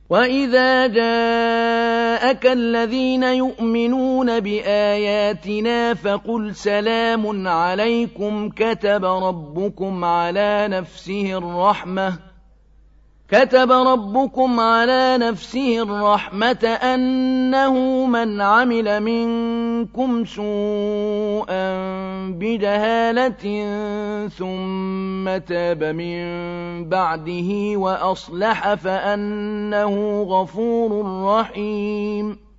وَإِذَا جَاءَكَ الَّذِينَ يُؤْمِنُونَ بِآيَاتِنَا فَقُلْ سَلَامٌ عَلَيْكُمْ كَتَبَ رَبُّكُمْ عَلَىٰ نَفْسِهِ الرَّحْمَةَ أَنَّهُ مَنْ عَمِلَ مِنكُمْ سُوءًا بِجَهَالَةٍ ثُمَّ تَابَ مِن بَعْدِهِ وَأَصْلَحَ فَأَنَّهُ غَفُورٌ رَّحِيمٌ